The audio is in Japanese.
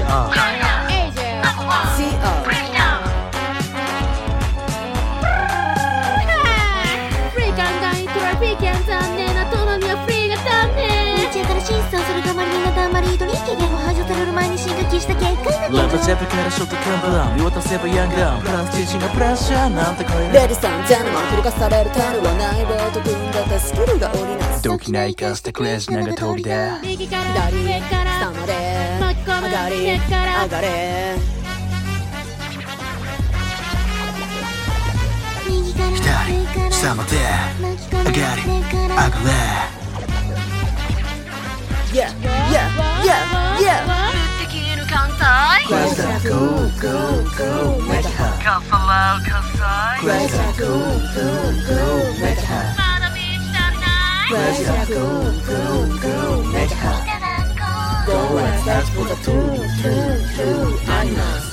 フリーガンガントラフィーキャン残念なとのみはフリーが残念日中から審査をするたまりみんなだんまり移動に期限を排除される前に進化した結果がラブジャブからショット看板見渡せばヤンガンプラス自身がプレッシャーなんて声レディさんジャンルマンフル化される種はないボート組んだってスキルが織りなす動機ないかしたクレージ長通りだ右から左上から下まで巻き込む上がり上から上がれ右から上から下まで巻き込む上がり上から上がれ Yeah yeah yeah yeah できる関西 Crazy cool cool cool make it hot カサラウカサイ Crazy cool cool cool make it hot まだビーチ足りない Crazy cool cool cool make it hot Go and search for the true true true animals